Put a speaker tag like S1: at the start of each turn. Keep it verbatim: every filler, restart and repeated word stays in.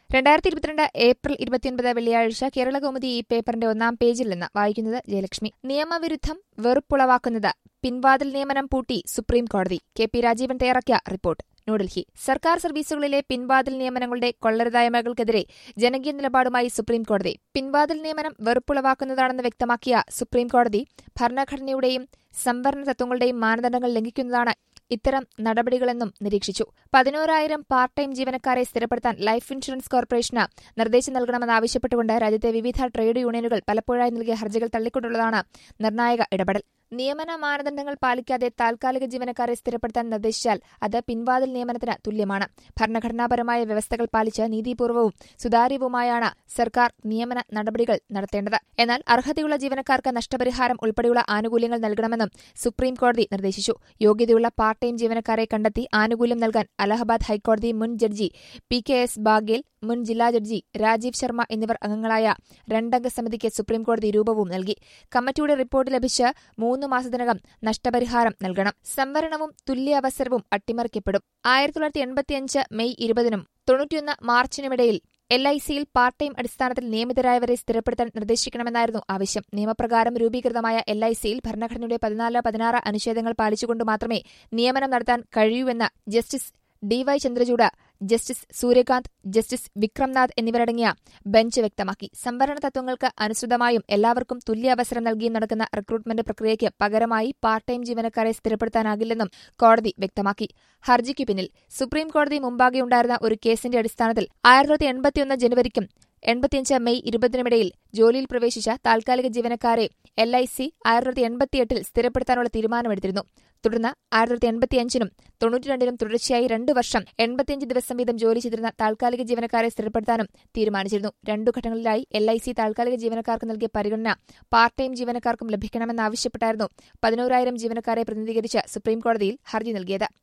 S1: രണ്ടായിരത്തി ഇരുപത്തിരണ്ട് ഏപ്രിൽ ഇരുപത്തിയൊൻപത് വെള്ളിയാഴ്ച കേരളകൗമുദി ഈ പേപ്പറിന്റെ ഒന്നാം പേജിൽ നിന്ന് വായിക്കുന്നത് ജയലക്ഷ്മി. നിയമവിരുദ്ധം വെറുപ്പുളവാക്കുന്നത് പിൻവാതിൽ നിയമനം പൂട്ടി സുപ്രീം കോടതി. കെ പി രാജീവൻ തയ്യാറാക്കിയ റിപ്പോർട്ട്. ന്യൂഡൽഹി. സർക്കാർ സർവീസുകളിലെ പിൻവാതിൽ നിയമനങ്ങളുടെ കൊള്ളരുതായ്മകൾക്കെതിരെ ജനകീയ നിലപാടുമായി സുപ്രീം കോടതി. പിൻവാതിൽ നിയമനം വെറുപ്പുളവാക്കുന്നതാണെന്ന് വ്യക്തമാക്കിയ സുപ്രീം കോടതി ഭരണഘടനയുടെയും സംവരണ തത്വങ്ങളുടെയും മാനദണ്ഡങ്ങൾ ലംഘിക്കുന്നതാണ് ഇത്തരം നടപടികളെന്നും നിരീക്ഷിച്ചു. പതിനോരായിരം പാർട്ട് ടൈം ജീവനക്കാരെ സ്ഥിരപ്പെടുത്താൻ ലൈഫ് ഇൻഷുറൻസ് കോർപ്പറേഷന് നിർദ്ദേശം നൽകണമെന്നാവശ്യപ്പെട്ടുകൊണ്ട് രാജ്യത്തെ വിവിധ ട്രേഡ് യൂണിയനുകൾ പലപ്പോഴായി നൽകിയ ഹർജികൾ തള്ളിക്കൊണ്ടുള്ളതാണ് നിർണായക ഇടപെടൽ. നിയമന മാനദണ്ഡങ്ങൾ പാലിക്കാതെ താൽക്കാലിക ജീവനക്കാരെ സ്ഥിരപ്പെടുത്താൻ നിർദ്ദേശിച്ചാൽ അത് പിൻവാതിൽ നിയമനത്തിന് തുല്യമാണ്. ഭരണഘടനാപരമായ വ്യവസ്ഥകൾ പാലിച്ച് നീതിപൂർവവും സുതാര്യവുമായാണ് സർക്കാർ നിയമന നടപടികൾ നടത്തേണ്ടത്. എന്നാൽ അർഹതയുള്ള ജീവനക്കാർക്ക് നഷ്ടപരിഹാരം ഉൾപ്പെടെയുള്ള ആനുകൂല്യങ്ങൾ നൽകണമെന്നും സുപ്രീം കോടതി നിർദ്ദേശിച്ചു. യോഗ്യതയുള്ള പാർട്ട് ടൈം ജീവനക്കാരെ കണ്ടെത്തി ആനുകൂല്യം നൽകാൻ അലഹബാദ് ഹൈക്കോടതി മുൻ judge P K S Baghel, മുൻ ജില്ലാ ജഡ്ജി രാജീവ് ശർമ്മ എന്നിവർ അംഗങ്ങളായ രണ്ടംഗ സമിതിക്ക് സുപ്രീംകോടതി രൂപവും നൽകി. കമ്മിറ്റിയുടെ റിപ്പോർട്ട് ലഭിച്ച് മൂന്ന് മാസത്തിനകം നഷ്ടപരിഹാരം നൽകണം. സംവരണവും തുല്യ അവസരവും അട്ടിമറിക്കപ്പെടും. ആയിരത്തി തൊള്ളായിരത്തി എൺപത്തിയഞ്ച് മെയ് ഇരുപതിനും തൊണ്ണൂറ്റിയൊന്ന് മാർച്ചിനുമിടയിൽ എൽ ഐ സിയിൽ പാർട്ട് ടൈം അടിസ്ഥാനത്തിൽ നിയമിതരായവരെ സ്ഥിരപ്പെടുത്താൻ നിർദ്ദേശിക്കണമെന്നായിരുന്നു ആവശ്യം. നിയമപ്രകാരം രൂപീകൃതമായ എൽ ഐ സിയിൽ ഭരണഘടനയുടെ പതിനാല് പതിനാറ് അനുച്ഛേദങ്ങൾ പാലിച്ചുകൊണ്ട് മാത്രമേ നിയമനം നടത്താൻ കഴിയൂവെന്ന് justice D Y Chandrachud, justice Suryakant, justice Vikramnath എന്നിവരടങ്ങിയ ബെഞ്ച് വ്യക്തമാക്കി. സംവരണ തത്വങ്ങൾക്ക് അനുസൃതമായും എല്ലാവർക്കും തുല്യ അവസരം നൽകിയും നടക്കുന്ന റിക്രൂട്ട്മെന്റ് പ്രക്രിയയ്ക്ക് പകരമായി പാർട്ട് ടൈം ജീവനക്കാരെ സ്ഥിരപ്പെടുത്താനാകില്ലെന്നും കോടതി വ്യക്തമാക്കി. ഹർജിക്കു പിന്നിൽ സുപ്രീം കോടതി മുമ്പാകെയുണ്ടായിരുന്ന ഒരു കേസിന്റെ അടിസ്ഥാനത്തിൽ ആയിരത്തി തൊള്ളായിരത്തി എൺപത്തിയൊന്ന് ജനുവരിക്കും എൺപത്തിയഞ്ച് മെയ് ഇരുപതിനുമിടയിൽ ജോലിയിൽ പ്രവേശിച്ച താൽക്കാലിക ജീവനക്കാരെ എൽ ഐ സി ആയിരത്തി തൊള്ളായിരത്തി എൺപത്തിയെട്ടിൽ സ്ഥിരപ്പെടുത്താനുള്ള തീരുമാനമെടുത്തിരുന്നു. തുടർന്ന് ആയിരത്തി തൊള്ളായിരത്തി എൺപത്തിയഞ്ചിനും തൊണ്ണൂറ്റിരണ്ടിനും തുടർച്ചയായി രണ്ടു വർഷം എൺപത്തിയഞ്ച് ദിവസം വീതം ജോലി ചെയ്തിരുന്ന താൽക്കാലിക ജീവനക്കാരെ സ്ഥിരപ്പെടുത്താനും തീരുമാനിച്ചിരുന്നു. രണ്ടു ഘട്ടങ്ങളിലായി എൽ ഐ സി താൽക്കാലിക ജീവനക്കാർക്ക് നൽകിയ പരിഗണന പാർട്ട് ടൈം ജീവനക്കാർക്കും ലഭിക്കണമെന്നാവശ്യപ്പെട്ടായിരുന്നു പതിനോരായിരം ജീവനക്കാരെ പ്രതിനിധീകരിച്ച് സുപ്രീംകോടതിയിൽ ഹർജി നൽകിയത്.